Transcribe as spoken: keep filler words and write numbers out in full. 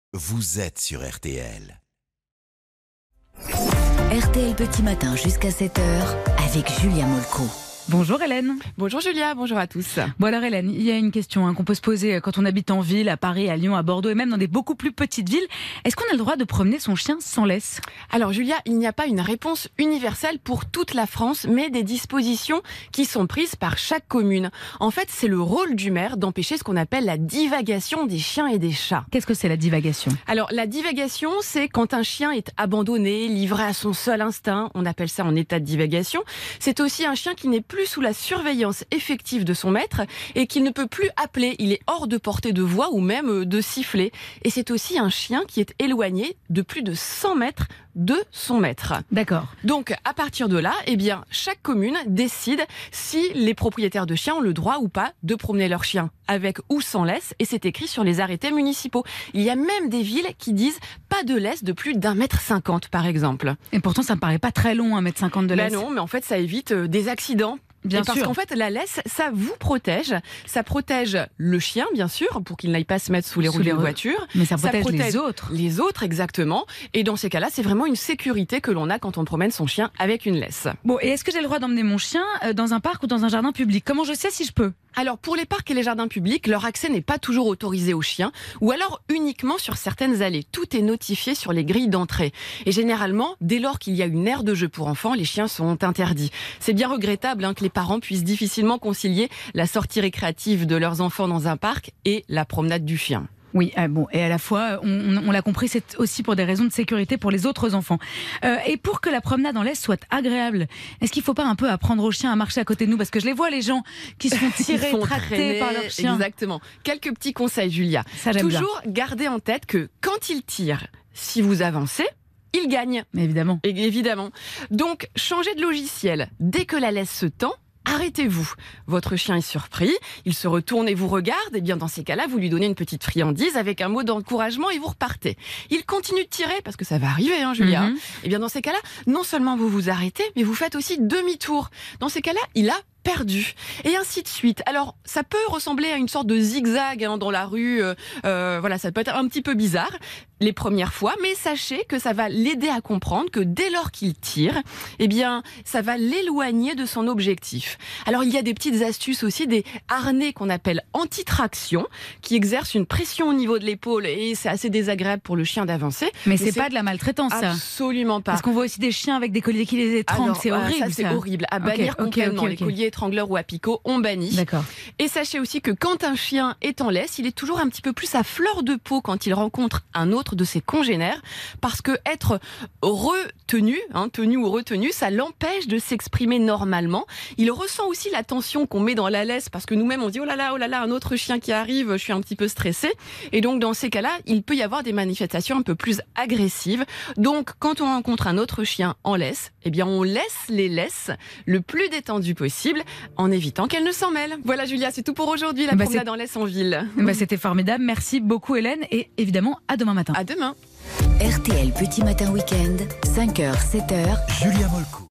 vous êtes sur R T L. R T L Petit Matin jusqu'à sept heures avec Julia Molko. Bonjour Hélène. Bonjour Julia, bonjour à tous. Bon alors Hélène, il y a une question hein, qu'on peut se poser quand on habite en ville, à Paris, à Lyon, à Bordeaux et même dans des beaucoup plus petites villes. Est-ce qu'on a le droit de promener son chien sans laisse ? Alors Julia, il n'y a pas une réponse universelle pour toute la France, mais des dispositions qui sont prises par chaque commune. En fait, c'est le rôle du maire d'empêcher ce qu'on appelle la divagation des chiens et des chats. Qu'est-ce que c'est la divagation ? Alors la divagation, c'est quand un chien est abandonné, livré à son seul instinct, on appelle ça en état de divagation. C'est aussi un chien qui n'est plus sous la surveillance effective de son maître et qu'il ne peut plus appeler, il est hors de portée de voix ou même de siffler. Et c'est aussi un chien qui est éloigné de plus de cent mètres de son maître. D'accord. Donc à partir de là, eh bien, chaque commune décide si les propriétaires de chiens ont le droit ou pas de promener leur chien avec ou sans laisse, et c'est écrit sur les arrêtés municipaux. Il y a même des villes qui disent pas de laisse de plus d'un mètre cinquante par exemple. Et pourtant ça me paraît pas très long, un mètre cinquante de laisse. Ben non, mais en fait ça évite des accidents. Bien et parce sûr. qu'en fait, la laisse, ça vous protège. Ça protège le chien, bien sûr, pour qu'il n'aille pas se mettre sous les Sous roues les d'une roues. voiture. Mais ça protège, protège les autres. Les autres, exactement. Et dans ces cas-là, c'est vraiment une sécurité que l'on a quand on promène son chien avec une laisse. Bon, et est-ce que j'ai le droit d'emmener mon chien dans un parc ou dans un jardin public ? Comment je sais si je peux ? Alors, pour les parcs et les jardins publics, leur accès n'est pas toujours autorisé aux chiens, ou alors uniquement sur certaines allées. Tout est notifié sur les grilles d'entrée. Et généralement, dès lors qu'il y a une aire de jeu pour enfants, les chiens sont interdits. C'est bien regrettable hein, que les parents puissent difficilement concilier la sortie récréative de leurs enfants dans un parc et la promenade du chien. Oui, euh, bon, et à la fois, on, on, on l'a compris, c'est aussi pour des raisons de sécurité pour les autres enfants. Euh, et pour que la promenade en laisse soit agréable, est-ce qu'il ne faut pas un peu apprendre aux chiens à marcher à côté de nous ? Parce que je les vois, les gens qui se font tirer, tracter par leurs chiens. Exactement. Quelques petits conseils, Julia. Ça, j'aime bien. Toujours garder en tête que quand ils tirent, si vous avancez, ils gagnent. Mais évidemment. Et évidemment. Donc, changez de logiciel. Dès que la laisse se tend, arrêtez-vous. Votre chien est surpris, il se retourne et vous regarde, et bien dans ces cas-là, vous lui donnez une petite friandise avec un mot d'encouragement et vous repartez. Il continue de tirer, parce que ça va arriver, hein, Julia. Mm-hmm. Et bien dans ces cas-là, non seulement vous vous arrêtez, mais vous faites aussi demi-tour. Dans ces cas-là, il a perdu. Et ainsi de suite. Alors, ça peut ressembler à une sorte de zigzag hein, dans la rue. Euh, euh, voilà, ça peut être un petit peu bizarre les premières fois, mais sachez que ça va l'aider à comprendre que dès lors qu'il tire, eh bien, ça va l'éloigner de son objectif. Alors, il y a des petites astuces aussi, des harnais qu'on appelle anti-traction, qui exercent une pression au niveau de l'épaule et c'est assez désagréable pour le chien d'avancer. Mais, mais c'est, c'est pas de la maltraitance, ça. Absolument pas. Parce qu'on voit aussi des chiens avec des colliers qui les étranglent. C'est horrible, ça. C'est ça. horrible. À bannir okay, complètement. okay, okay, okay. Les colliers étrangleurs ou apicots, on bannit. D'accord. Et sachez aussi que quand un chien est en laisse, il est toujours un petit peu plus à fleur de peau quand il rencontre un autre de ses congénères, parce que être retenu, hein, tenu ou retenu, ça l'empêche de s'exprimer normalement. Il ressent aussi la tension qu'on met dans la laisse, parce que nous-mêmes on dit oh là là, oh là là, un autre chien qui arrive, je suis un petit peu stressé. Et donc dans ces cas-là, il peut y avoir des manifestations un peu plus agressives. Donc quand on rencontre un autre chien en laisse, eh bien on laisse les laisses le plus détendues possible, en évitant qu'elles ne s'en mêlent. Voilà Julia, c'est tout pour aujourd'hui, la bah promenade en laisse en ville. Bah c'était formidable, merci beaucoup Hélène, et évidemment à demain matin. À demain. R T L Petit Matin Week-end, cinq heures, sept heures. Julia Molko.